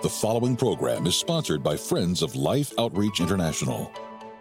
The following program is sponsored by Friends of Life Outreach International.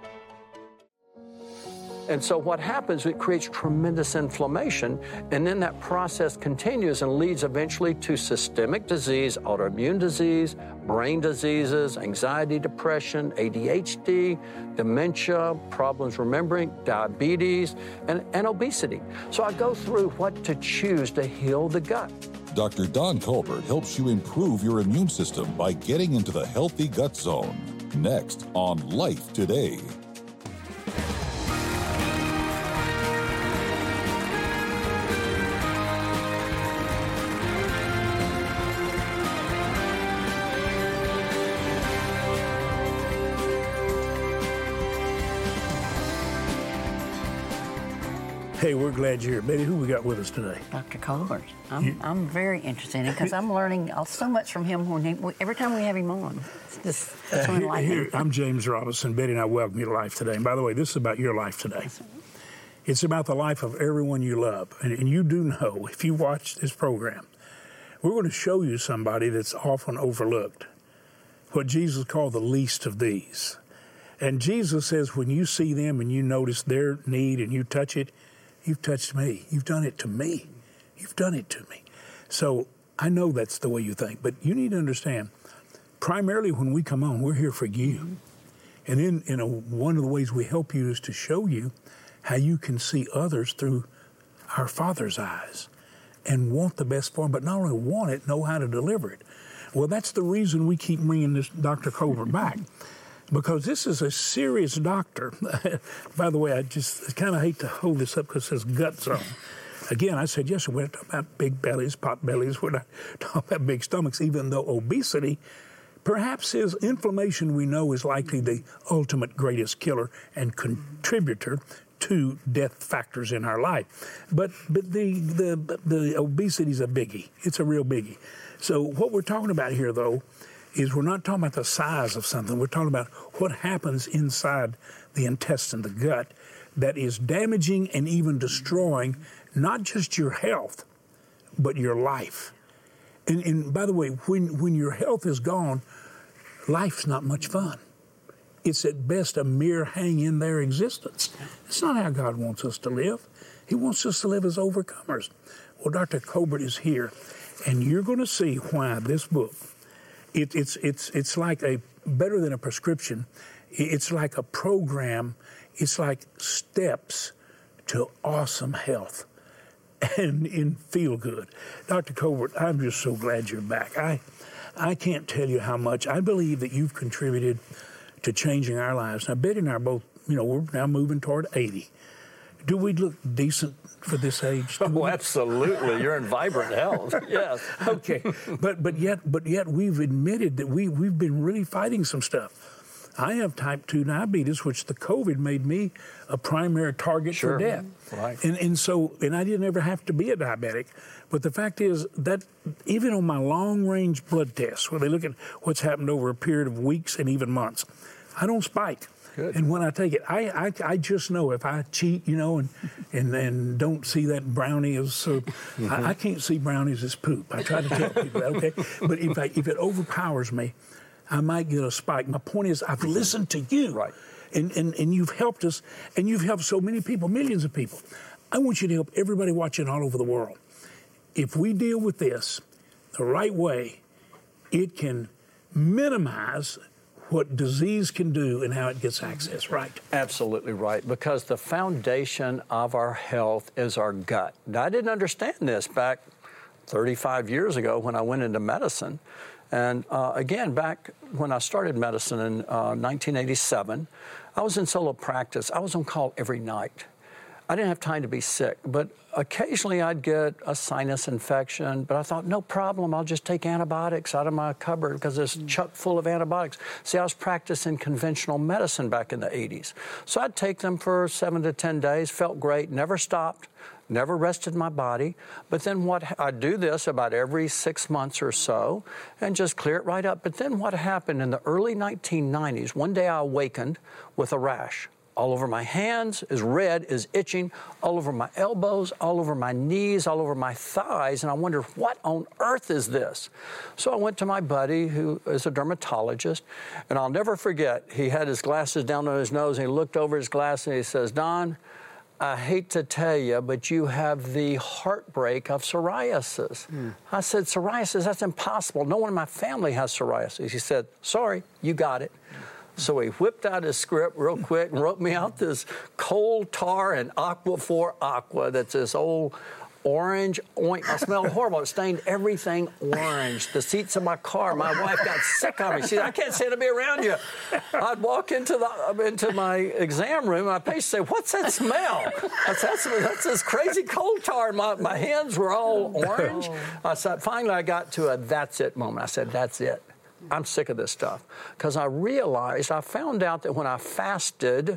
And so what happens, it creates tremendous inflammation, and then that process continues and leads eventually to systemic disease, autoimmune disease, brain diseases, anxiety, depression, ADHD, dementia, problems remembering, diabetes, and obesity. So I go through what to choose to heal the gut. Dr. Don Colbert helps you improve your immune system by getting into the healthy gut zone. Next on Life Today. Hey, we're glad you're here. Betty, who we got with us today? Dr. Colbert. I'm very interested in it because I'm learning so much from him every time we have him on. It's just enlightening. I'm James Robinson. Betty and I welcome you to Life Today. And by the way, this is about your life today. It's about the life of everyone you love. And you do know, if you watch this program, we're going to show you somebody that's often overlooked, what Jesus called the least of these. And Jesus says when you see them and you notice their need and you touch it, you've touched me. You've done it to me. You've done it to me. So I know that's the way you think, but you need to understand, primarily when we come on, we're here for you. And then, one of the ways we help you is to show you how you can see others through our Father's eyes and want the best for them, but not only want it, know how to deliver it. Well, that's the reason we keep bringing this Dr. Colbert back. Because this is a serious doctor. By the way, I just kind of hate to hold this up because it says gut zone. Again, I said, yes, we're not talking about big bellies, pot bellies. We're not talking about big stomachs, even though obesity perhaps is inflammation we know is likely the ultimate greatest killer and contributor to death factors in our life. But the obesity is a biggie. It's a real biggie. So what we're talking about here, though, is we're not talking about the size of something. We're talking about what happens inside the intestine, the gut, that is damaging and even destroying not just your health, but your life. And by the way, when your health is gone, life's not much fun. It's at best a mere hang-in-there existence. It's not how God wants us to live. He wants us to live as overcomers. Well, Dr. Colbert is here, and you're going to see why this book, it's like better than a prescription. It's like a program. It's like steps to awesome health and in feel good. Dr. Colbert, I'm just so glad you're back. I can't tell you how much I believe that you've contributed to changing our lives. Now, Betty and I are both, we're now moving toward 80. Do we look decent for this age? Oh, absolutely. You're in vibrant health. Yes. Okay. But yet we've admitted that we've been really fighting some stuff. I have type 2 diabetes, which the COVID made me a primary target for death. Right. And I didn't ever have to be a diabetic. But the fact is that even on my long-range blood tests, where they look at what's happened over a period of weeks and even months, I don't spike. Good. And when I take it, I just know if I cheat, and don't see that brownie as so, I can't see brownies as poop. I try to tell people that, okay? But if it overpowers me, I might get a spike. My point is, I've listened to you. Right. And you've helped us, and you've helped so many people, millions of people. I want you to help everybody watching all over the world. If we deal with this the right way, it can minimize what disease can do and how it gets access, right? Absolutely right, because the foundation of our health is our gut. Now, I didn't understand this back 35 years ago when I went into medicine. And again, back when I started medicine in 1987, I was in solo practice. I was on call every night. I didn't have time to be sick, but occasionally I'd get a sinus infection, but I thought, no problem, I'll just take antibiotics out of my cupboard because it's chock full of antibiotics. See, I was practicing conventional medicine back in the 80s. So I'd take them for 7 to 10 days, felt great, never stopped, never rested my body. But then I'd do this about every 6 months or so and just clear it right up. But then what happened in the early 1990s, one day I awakened with a rash all over my hands, is red, is itching, all over my elbows, all over my knees, all over my thighs. And I wondered, what on earth is this? So I went to my buddy who is a dermatologist, and I'll never forget, he had his glasses down on his nose, and he looked over his glass and he says, Don, I hate to tell you, but you have the heartbreak of psoriasis. I said, psoriasis? That's impossible. No one in my family has psoriasis. He said, sorry, you got it. So he whipped out his script real quick and wrote me out this coal tar and Aquaphor Aqua. That's this old orange oink. I smelled horrible. It stained everything orange. The seats of my car, my wife got sick of me. She said, I can't stand to be around you. I'd walk into my exam room, and my patient say, what's that smell? I said, that's this crazy coal tar. My hands were all orange. I said, finally I got to a that's it moment. I said, that's it. I'm sick of this stuff. Because I found out that when I fasted,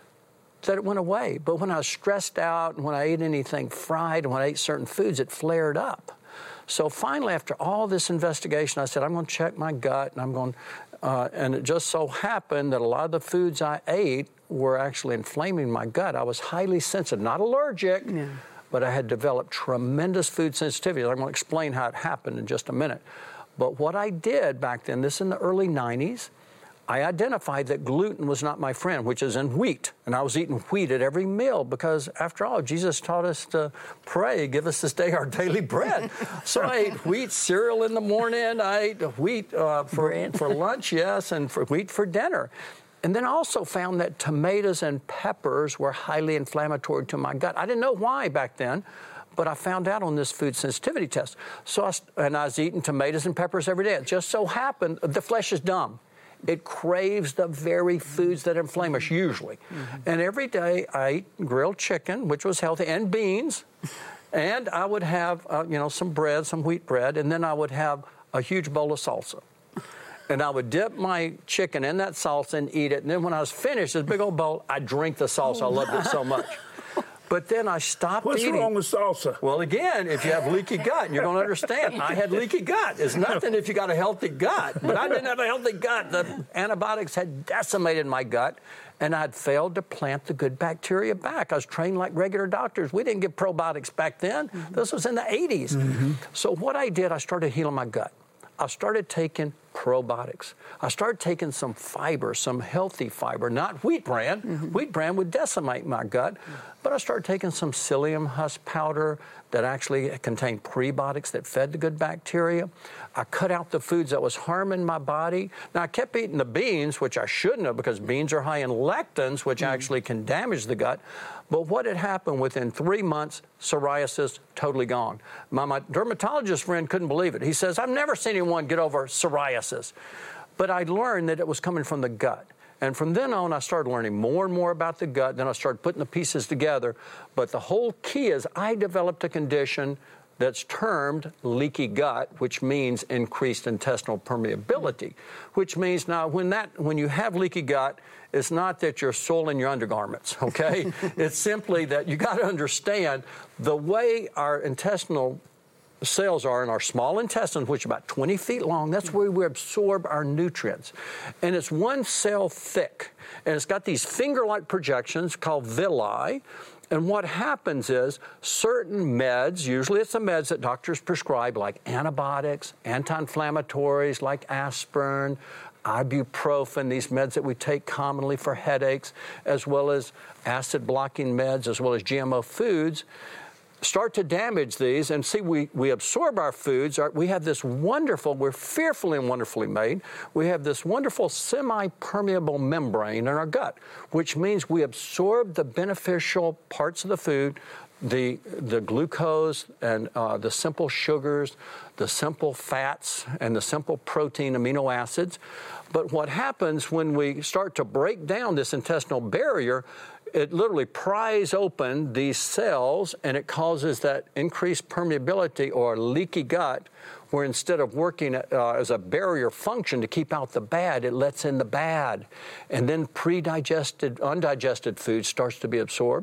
that it went away. But when I was stressed out and when I ate anything fried and when I ate certain foods, it flared up. So finally, after all this investigation, I said, I'm going to check my gut, and and it just so happened that a lot of the foods I ate were actually inflaming my gut. I was highly sensitive, not allergic, but I had developed tremendous food sensitivity. I'm going to explain how it happened in just a minute. But what I did back then, this in the early 90s, I identified that gluten was not my friend, which is in wheat. And I was eating wheat at every meal because, after all, Jesus taught us to pray, give us this day our daily bread. So I ate wheat cereal in the morning. I ate wheat for lunch, yes, and wheat for dinner. And then I also found that tomatoes and peppers were highly inflammatory to my gut. I didn't know why back then, but I found out on this food sensitivity test. So I was eating tomatoes and peppers every day. It just so happened, the flesh is dumb. It craves the very foods that inflame us, usually. And every day I ate grilled chicken, which was healthy, and beans. And I would have, some bread, some wheat bread, and then I would have a huge bowl of salsa. And I would dip my chicken in that salsa and eat it. And then when I was finished, this big old bowl, I'd drink the salsa. I loved it so much. But then I stopped eating. What's wrong with salsa? Well, again, if you have leaky gut, you're going to understand. I had leaky gut. It's nothing if you got a healthy gut. But I didn't have a healthy gut. The antibiotics had decimated my gut, and I'd failed to plant the good bacteria back. I was trained like regular doctors. We didn't give probiotics back then. This was in the 80s. So what I did, I started healing my gut. I started taking probiotics. I started taking some fiber, some healthy fiber, not wheat bran. Wheat bran would decimate my gut. But I started taking some psyllium husk powder that actually contained prebiotics that fed the good bacteria. I cut out the foods that was harming my body. Now, I kept eating the beans, which I shouldn't have, because beans are high in lectins, which actually can damage the gut. But what had happened within 3 months, psoriasis totally gone. My dermatologist friend couldn't believe it. He says, I've never seen anyone get over psoriasis. But I learned that it was coming from the gut. And from then on, I started learning more and more about the gut. Then I started putting the pieces together. But the whole key is I developed a condition that's termed leaky gut, which means increased intestinal permeability, which means now when you have leaky gut, it's not that you're soiling your undergarments, okay? It's simply that you got to understand the way our intestinal cells are in our small intestines, which are about 20 feet long. That's where we absorb our nutrients. And it's one cell thick. And it's got these finger-like projections called villi. And what happens is certain meds, usually it's the meds that doctors prescribe, like antibiotics, anti-inflammatories like aspirin, ibuprofen, these meds that we take commonly for headaches, as well as acid-blocking meds, as well as GMO foods, start to damage these. And see, we absorb our foods. We have this wonderful, we're fearfully and wonderfully made. We have this wonderful semi-permeable membrane in our gut, which means we absorb the beneficial parts of the food, the glucose and the simple sugars, the simple fats, and the simple protein amino acids. But what happens when we start to break down this intestinal barrier, it literally pries open these cells, and it causes that increased permeability or leaky gut, where instead of working as a barrier function to keep out the bad, it lets in the bad. And then undigested food starts to be absorbed.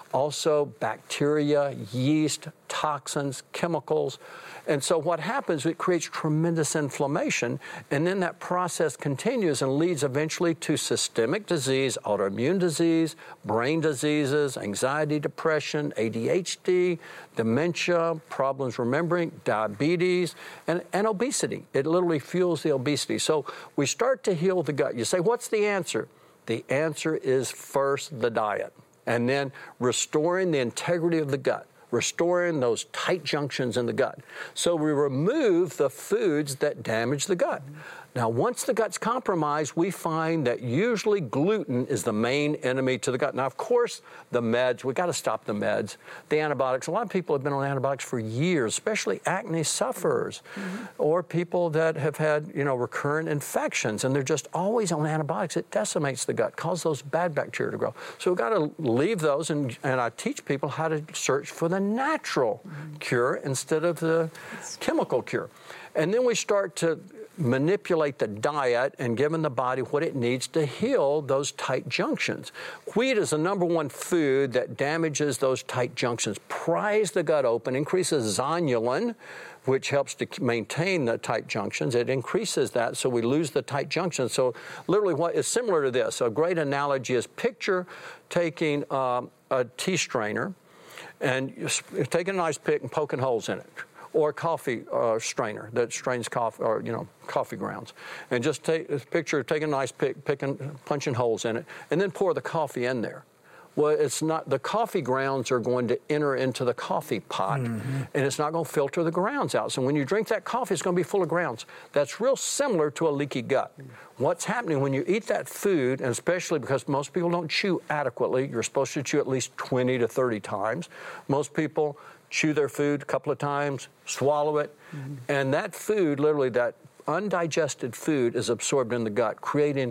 also bacteria, yeast, toxins, chemicals. And so what happens, it creates tremendous inflammation, and then that process continues and leads eventually to systemic disease, autoimmune disease, brain diseases, anxiety, depression, ADHD, dementia, problems remembering, diabetes, and obesity. It literally fuels the obesity. So we start to heal the gut. You say, what's the answer? The answer is first the diet, and then restoring the integrity of the gut, restoring those tight junctions in the gut. So we remove the foods that damage the gut. Now, once the gut's compromised, we find that usually gluten is the main enemy to the gut. Now, of course, the meds, we got to stop the meds. The antibiotics, a lot of people have been on antibiotics for years, especially acne sufferers or people that have had, recurrent infections, and they're just always on antibiotics. It decimates the gut, causes those bad bacteria to grow. So we've got to leave those, and I teach people how to search for the natural cure instead of the chemical cure. And then we start to manipulate the diet and giving the body what it needs to heal those tight junctions. Wheat is the number one food that damages those tight junctions, pries the gut open, increases zonulin, which helps to maintain the tight junctions. It increases that, so we lose the tight junctions. So literally what is similar to this, a great analogy is picture taking a tea strainer and taking a nice pick and poking holes in it, or a coffee strainer that strains coffee, or coffee grounds, and just take a picture, take a nice pick, punching holes in it, and then pour the coffee in there. Well, it's not, the coffee grounds are going to enter into the coffee pot, and it's not going to filter the grounds out. So when you drink that coffee, it's going to be full of grounds. That's real similar to a leaky gut. What's happening when you eat that food, and especially because most people don't chew adequately, you're supposed to chew at least 20 to 30 times. Most people chew their food a couple of times, swallow it, and that food, literally that undigested food, is absorbed in the gut, creating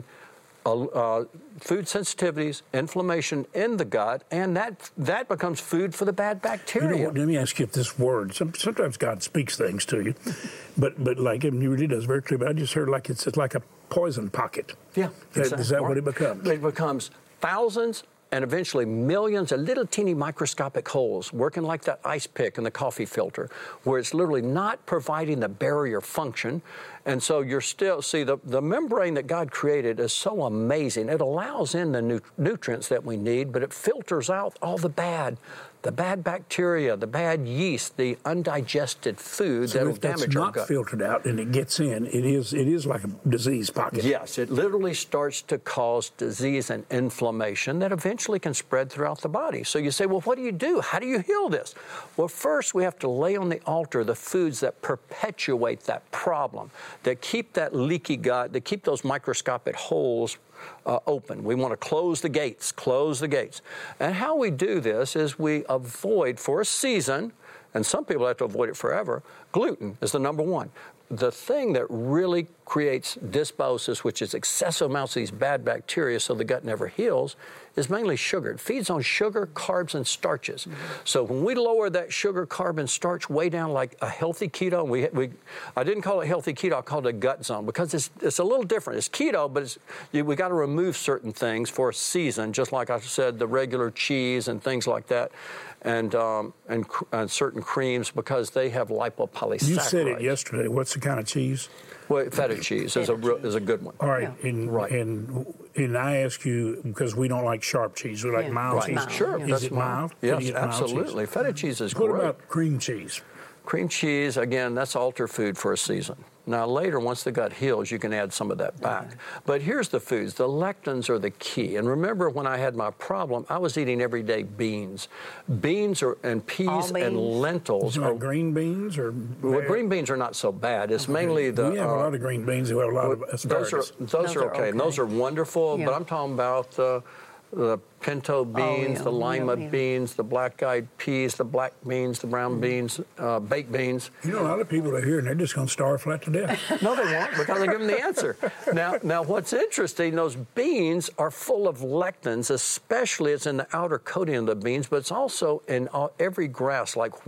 food sensitivities, inflammation in the gut, and that becomes food for the bad bacteria. Let me ask you if this word, sometimes God speaks things to you, but like He really does very clear, but I just heard like it's like a poison pocket. Yeah. Exactly. Is that what it becomes? It becomes thousands and eventually millions of little teeny microscopic holes working like that ice pick in the coffee filter, where it's literally not providing the barrier function. And so you're still, the membrane that God created is so amazing. It allows in the nutrients that we need, but it filters out all the bad bacteria, the bad yeast, the undigested food that will damage our gut. So if that's not filtered out and it gets in, it is like a disease pocket. Yes, it literally starts to cause disease and inflammation that eventually can spread throughout the body. So you say, well, what do you do? How do you heal this? Well, first we have to lay on the altar the foods that perpetuate that problem, that keep that leaky gut, that keep those microscopic holes open. We want to close the gates. And how we do this is we avoid for a season, and some people have to avoid it forever. Gluten is the number one. The thing that really creates dysbiosis, which is excessive amounts of these bad bacteria so the gut never heals, is mainly sugar. It feeds on sugar, carbs, and starches. So when we lower that sugar, carb, and starch way down like a healthy keto, I didn't call it healthy keto, I called it a gut zone, because it's a little different. It's keto, but we got to remove certain things for a season, just like I said, the regular cheese and things like that, and certain creams, because they have lipopolysaccharides. You said it yesterday. What's the kind of cheese? Well, feta cheese is a good one. All right, and I ask you, because we don't like sharp cheese, we like mild cheese. Sure. Is it mild? Yes, absolutely. Feta cheese is great. What about cream cheese? Cream cheese, again, that's altar food for a season. Now later, once the gut heals, you can add some of that back. But here's the foods. The lectins are the key. And remember, when I had my problem, I was eating every day beans. Beans and peas and lentils. Are green beans or? Well, green beans are not so bad. It's mainly the. We have a lot of green beans. We have a lot of asparagus. Those are okay. And those are wonderful. Yeah. But I'm talking about the pinto beans, the lima beans, the black-eyed peas, the black beans, the brown beans, baked beans. A lot of people are here and they're just going to starve flat to death. No, they won't, because I give them the answer. Now, what's interesting, those beans are full of lectins, especially it's in the outer coating of the beans, but it's also in every grass like wheat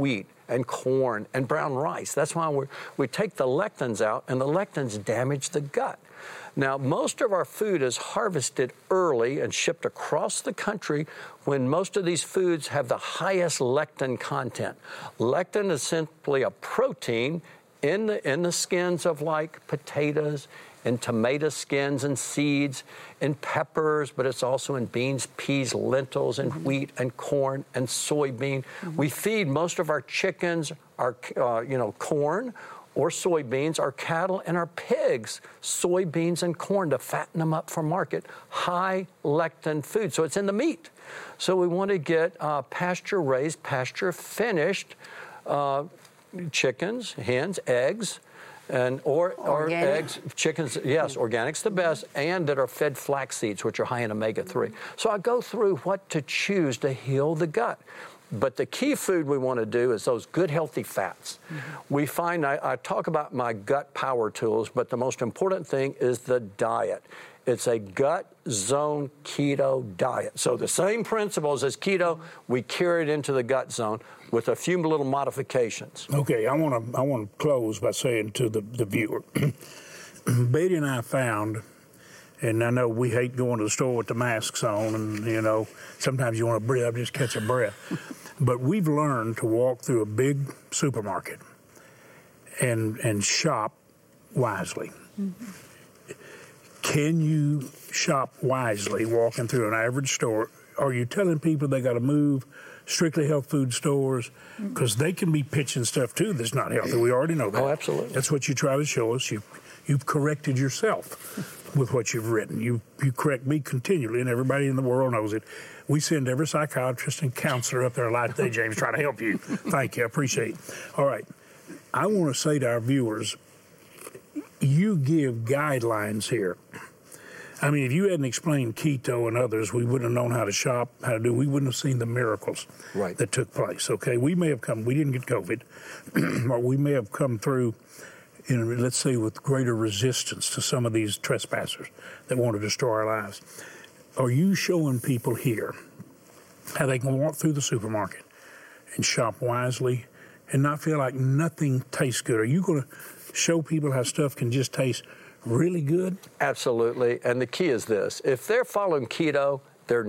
and corn and brown rice. That's why we take the lectins out, and the lectins damage the gut. Now, most of our food is harvested early and shipped across the country when most of these foods have the highest lectin content. Lectin is simply a protein in the skins of like potatoes, in tomato skins and seeds, in peppers, but it's also in beans, peas, lentils, and wheat and corn and soybean. We feed most of our chickens our corn or soybeans, our cattle and our pigs soybeans and corn to fatten them up for market. High lectin food, so it's in the meat. So we want to get pasture-raised, pasture-finished chickens, hens, eggs, or eggs, chickens, yes, organic's the best, and that are fed flax seeds, which are high in omega-3. So I go through what to choose to heal the gut. But the key food we want to do is those good, healthy fats. We find, I talk about my gut power tools, but the most important thing is the diet. It's a gut zone keto diet. So the same principles as keto, we carry it into the gut zone with a few little modifications. Okay, I want to close by saying to the viewer, Betty and I found, and I know we hate going to the store with the masks on, and sometimes you want to breathe, just catch a breath. But we've learned to walk through a big supermarket and shop wisely. Can you shop wisely walking through an average store? Are you telling people they got to move strictly health food stores? Because they can be pitching stuff too that's not healthy. We already know that. Oh, absolutely. That's what you try to show us. You've corrected yourself with what you've written. You correct me continually, and everybody in the world knows it. We send every psychiatrist and counselor up there Life Day, James, trying to help you. Thank you. I appreciate it. All right. I want to say to our viewers, you give guidelines here. I mean, if you hadn't explained keto and others, we wouldn't have known how to shop, how to do. We wouldn't have seen the miracles that took place. Okay, we may have come. We didn't get COVID, or we may have come through, let's say, with greater resistance to some of these trespassers that want to destroy our lives. Are you showing people here how they can walk through the supermarket and shop wisely and not feel like nothing tastes good? Are you going to show people how stuff can just taste really good? Absolutely. And the key is this. If they're following keto, they're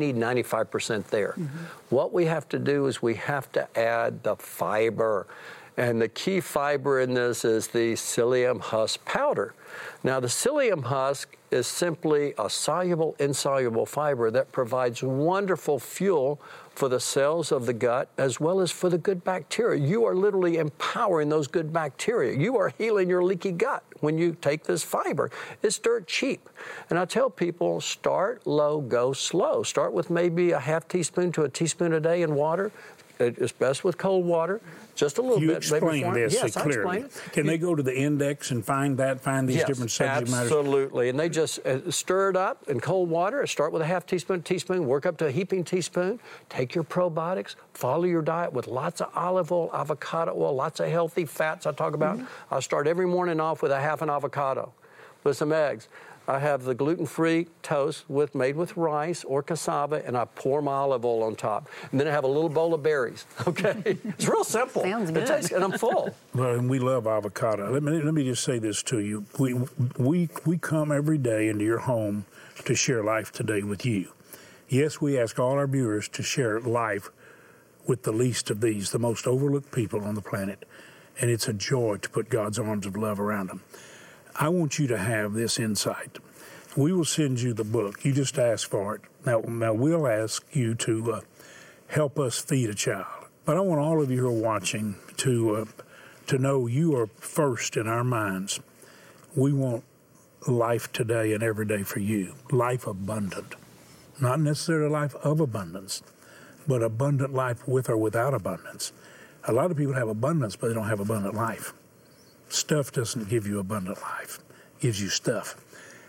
95% there. What we have to do is we have to add the fiber. And the key fiber in this is the psyllium husk powder. Now, the psyllium husk is simply a soluble, insoluble fiber that provides wonderful fuel for the cells of the gut as well as for the good bacteria. You are literally empowering those good bacteria. You are healing your leaky gut when you take this fiber. It's dirt cheap. And I tell people, start low, go slow. Start with maybe a half teaspoon to a teaspoon a day in water. It's best with cold water, just a little bit. You explain this yes, clearly. I explain it. Can they go to the index and find these different subject matters? Absolutely. And they just stir it up in cold water. Start with a half teaspoon, work up to a heaping teaspoon. Take your probiotics, follow your diet with lots of olive oil, avocado oil, lots of healthy fats I talk about. I start every morning off with a half an avocado with some eggs. I have the gluten-free toast made with rice or cassava, and I pour my olive oil on top. And then I have a little bowl of berries, okay? It's real simple. Sounds good. And I'm full. Well, and we love avocado. Let me just say this to you. We come every day into your home to share life today with you. Yes, we ask all our viewers to share life with the least of these, the most overlooked people on the planet. And it's a joy to put God's arms of love around them. I want you to have this insight. We will send you the book. You just ask for it. Now we'll ask you to help us feed a child. But I want all of you who are watching to know you are first in our minds. We want life today and every day for you. Life abundant. Not necessarily life of abundance, but abundant life with or without abundance. A lot of people have abundance, but they don't have abundant life. Stuff doesn't give you abundant life. It gives you stuff.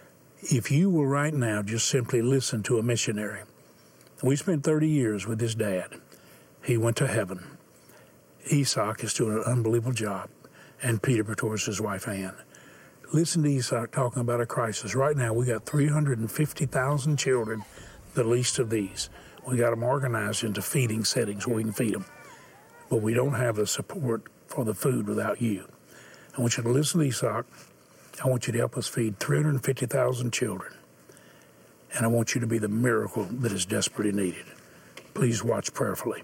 If you will right now just simply listen to a missionary. We spent 30 years with his dad. He went to heaven. Isaac is doing an unbelievable job. And Peter Pretorius, his wife, Ann. Listen to Isaac talking about a crisis. Right now, we got 350,000 children, the least of these. We got them organized into feeding settings where we can feed them. but we don't have the support for the food without you. I want you to listen to ESOC. I want you to help us feed 350,000 children. And I want you to be the miracle that is desperately needed. Please watch prayerfully.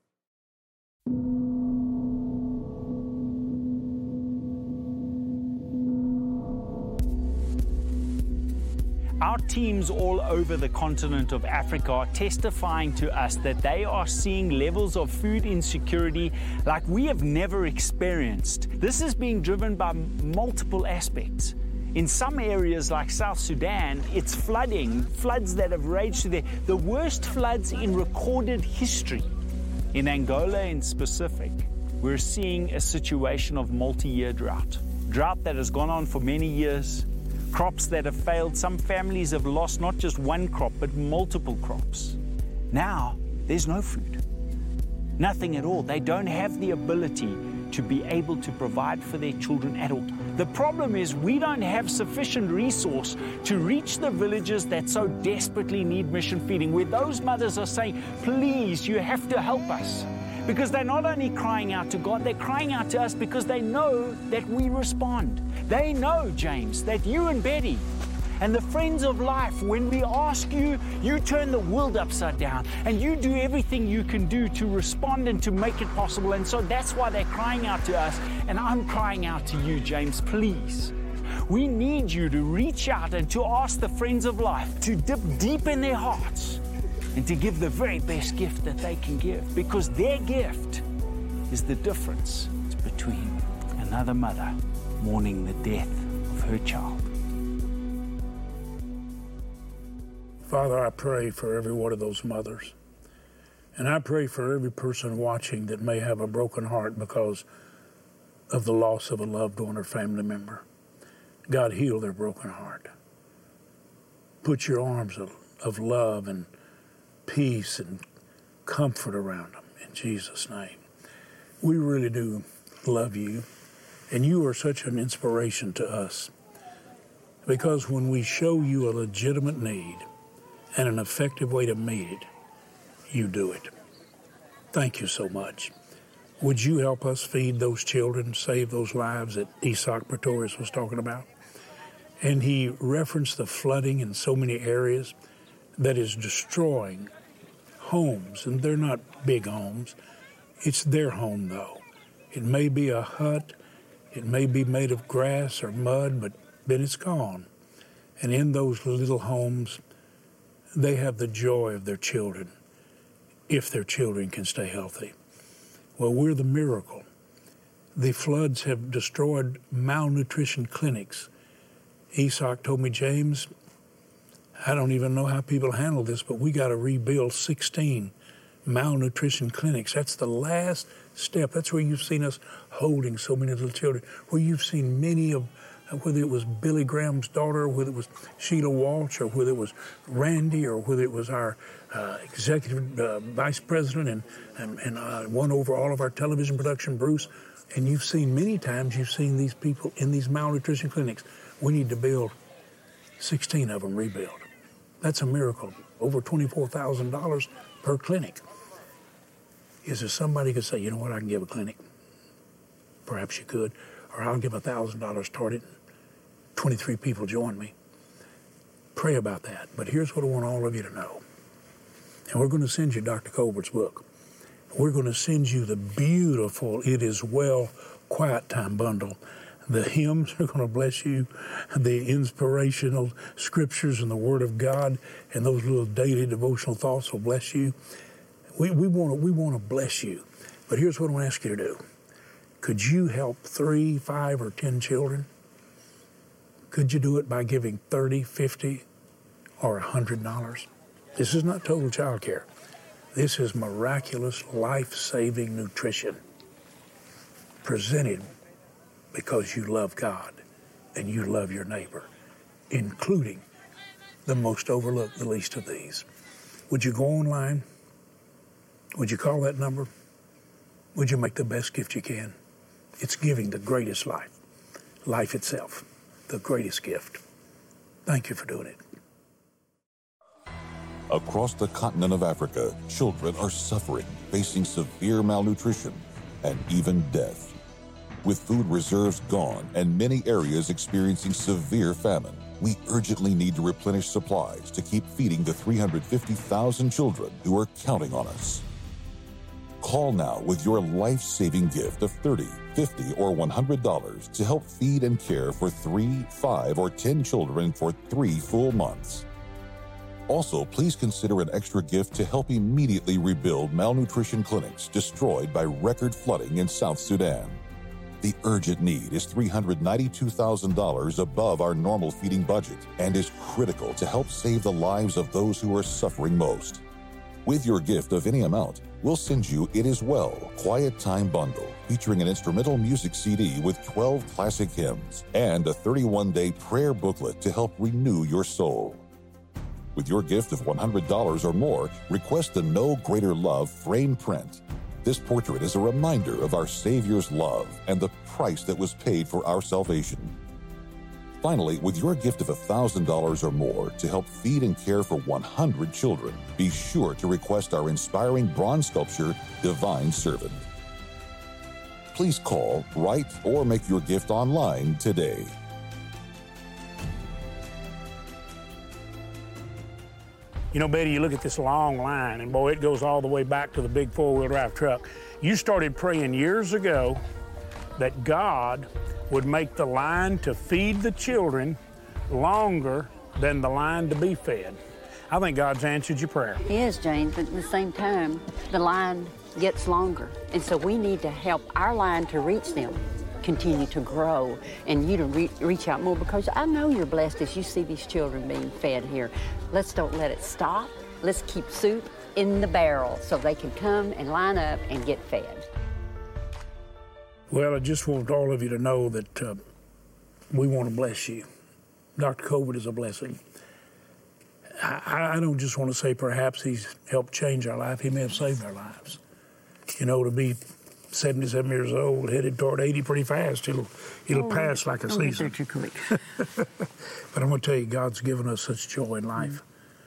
Our teams all over the continent of Africa are testifying to us that they are seeing levels of food insecurity like we have never experienced. This is being driven by multiple aspects. In some areas like South Sudan, it's flooding, floods that have raged through there, the worst floods in recorded history. In Angola in specific, we're seeing a situation of multi-year drought. Drought that has gone on for many years. Crops that have failed. Some families have lost not just one crop, but multiple crops. Now, there's no food. Nothing at all. They don't have the ability to be able to provide for their children at all. The problem is we don't have sufficient resource to reach the villages that so desperately need mission feeding, where those mothers are saying, please, you have to help us. Because they're not only crying out to God, they're crying out to us because they know that we respond. They know, James, that you and Betty and the Friends of Life, when we ask you, you turn the world upside down and you do everything you can do to respond and to make it possible. And so that's why they're crying out to us. And I'm crying out to you, James, please. We need you to reach out and to ask the Friends of Life to dip deep in their hearts and to give the very best gift that they can give, because their gift is the difference between another mother mourning the death of her child. Father, I pray for every one of those mothers. And I pray for every person watching that may have a broken heart because of the loss of a loved one or family member. God, heal their broken heart. Put your arms of love and peace and comfort around them in Jesus' name. We really do love you, and you are such an inspiration to us, because when we show you a legitimate need and an effective way to meet it, you do it. Thank you so much. Would you help us feed those children, save those lives that ESOC Pretorius was talking about? And he referenced the flooding in so many areas that is destroying homes, and they're not big homes. It's their home, though. It may be a hut, it may be made of grass or mud, but then it's gone. And in those little homes, they have the joy of their children, if their children can stay healthy. Well, we're the miracle. The floods have destroyed malnutrition clinics. ESOC told me, James, I don't even know how people handle this, but we got to rebuild 16 malnutrition clinics. That's the last step. That's where you've seen us holding so many little children, where you've seen many of, whether it was Billy Graham's daughter, whether it was Sheila Walsh, or whether it was Randy, or whether it was our executive vice president and won over all of our television production, Bruce. And you've seen many times, you've seen these people in these malnutrition clinics. We need to build 16 of them, rebuild. That's a miracle. Over $24,000 per clinic. Is there somebody who could say, you know what, I can give a clinic? Perhaps you could. Or I'll give $1,000 toward it. 23 people join me. Pray about that. But here's what I want all of you to know. And we're going to send you Dr. Colbert's book. We're going to send you the beautiful It Is Well Quiet Time bundle. The hymns are going to bless you, the inspirational scriptures and the Word of God, and those little daily devotional thoughts will bless you. We want to bless you. But here's what I want to ask you to do. Could you help 3, 5, or 10 children? Could you do it by giving $30, $50, or $100? This is not total child care. This is miraculous, life-saving nutrition presented because you love God and you love your neighbor, including the most overlooked, the least of these. Would you go online? Would you call that number? Would you make the best gift you can? It's giving the greatest life, life itself, the greatest gift. Thank you for doing it. Across the continent of Africa, children are suffering, facing severe malnutrition. and even death. With food reserves gone and many areas experiencing severe famine, we urgently need to replenish supplies to keep feeding the 350,000 children who are counting on us. Call now with your life-saving gift of $30, $50, or $100 to help feed and care for 3, 5, or 10 children for 3 full months. Also, please consider an extra gift to help immediately rebuild malnutrition clinics destroyed by record flooding in South Sudan. The urgent need is $392,000 above our normal feeding budget and is critical to help save the lives of those who are suffering most. With your gift of any amount, we'll send you It Is Well Quiet Time Bundle, featuring an instrumental music CD with 12 classic hymns and a 31-day prayer booklet to help renew your soul. With your gift of $100 or more, request the No Greater Love frame print. This portrait is a reminder of our Savior's love and the price that was paid for our salvation. Finally, with your gift of $1,000 or more to help feed and care for 100 children, be sure to request our inspiring bronze sculpture, Divine Servant. Please call, write, or make your gift online today. You know, Betty, you look at this long line, and boy, it goes all the way back to the big four-wheel drive truck. You started praying years ago that God would make the line to feed the children longer than the line to be fed. I think God's answered your prayer. He is, James, but at the same time, the line gets longer. And so we need to help our line to reach them continue to grow and you to reach out more, because I know you're blessed as you see these children being fed here. Let's don't let it stop. Let's keep soup in the barrel so they can come and line up and get fed. Well, I just want all of you to know that we want to bless you. Dr. Colbert is a blessing. I don't just want to say perhaps he's helped change our life. He may have saved our lives. You know, to be 77 years old, headed toward 80 pretty fast. It'll pass like a season. Too quick. But I'm going to tell you, God's given us such joy in life.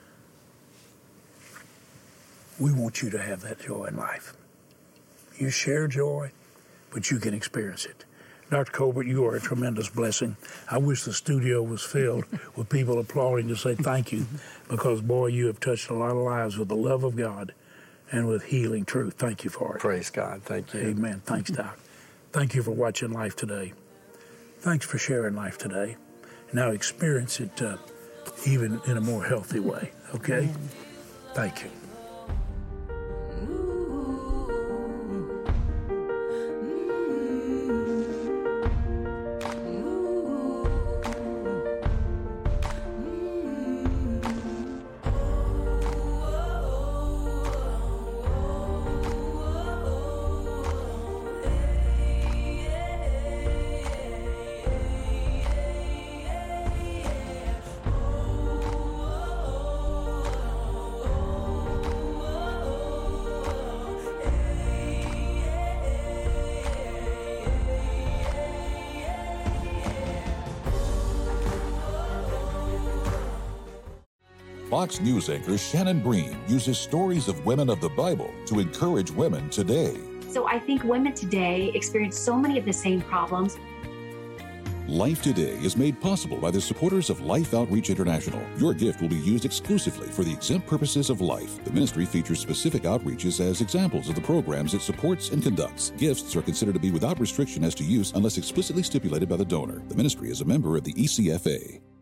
We want you to have that joy in life. You share joy, but you can experience it. Dr. Colbert, you are a tremendous blessing. I wish the studio was filled with people applauding to say thank you, because, boy, you have touched a lot of lives with the love of God and with healing truth. Thank you for it. Praise God. Thank you. Amen. Thanks, Doc. Thank you for watching Life Today. Thanks for sharing Life Today. Now experience it even in a more healthy way, okay? Amen. Thank you. Fox News anchor Shannon Bream uses stories of women of the Bible to encourage women today. So I think women today experience so many of the same problems. Life Today is made possible by the supporters of Life Outreach International. Your gift will be used exclusively for the exempt purposes of life. The ministry features specific outreaches as examples of the programs it supports and conducts. Gifts are considered to be without restriction as to use unless explicitly stipulated by the donor. The ministry is a member of the ECFA.